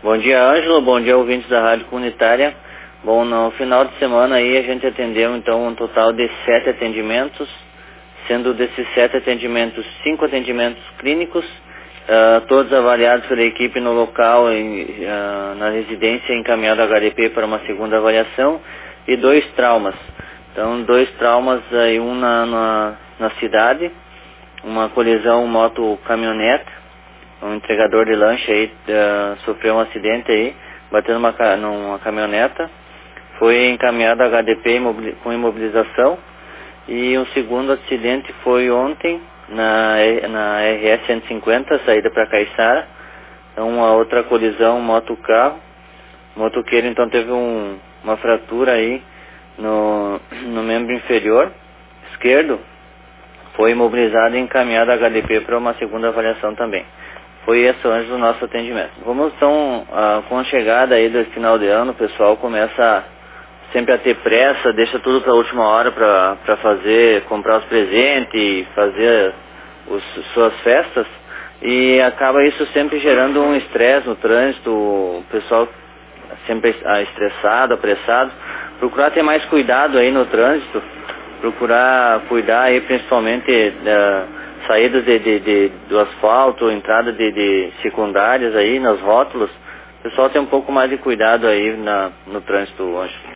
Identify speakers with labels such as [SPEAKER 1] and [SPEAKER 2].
[SPEAKER 1] Bom dia, Ângelo. Bom dia, ouvintes da Rádio Comunitária. Bom, no final de semana aí a gente atendeu então um total de 7 atendimentos, sendo desses 7 atendimentos, 5 atendimentos clínicos, todos avaliados pela equipe no local, na residência, encaminhado a HDP para uma segunda avaliação, e 2 traumas. Então, 2 traumas aí, um na cidade, uma colisão moto-caminhonete. Um entregador de lanche aí sofreu um acidente aí, batendo numa caminhoneta, foi encaminhado a HDP com imobilização. E um segundo acidente foi ontem na RS 150, saída para Caiçara. Então, uma outra colisão moto-carro. O motoqueiro então teve uma fratura aí no membro inferior esquerdo, foi imobilizado e encaminhado a HDP para uma segunda avaliação também. Foi esse antes do nosso atendimento. Como então, com a chegada aí do final de ano, o pessoal começa sempre a ter pressa, deixa tudo para a última hora para comprar os presentes, fazer suas festas, e acaba isso sempre gerando um estresse no trânsito, o pessoal sempre estressado, apressado. Procurar ter mais cuidado aí no trânsito, procurar cuidar aí principalmente saídas do asfalto, entrada de secundárias aí, nos rótulos. O pessoal tem um pouco mais de cuidado aí no trânsito hoje.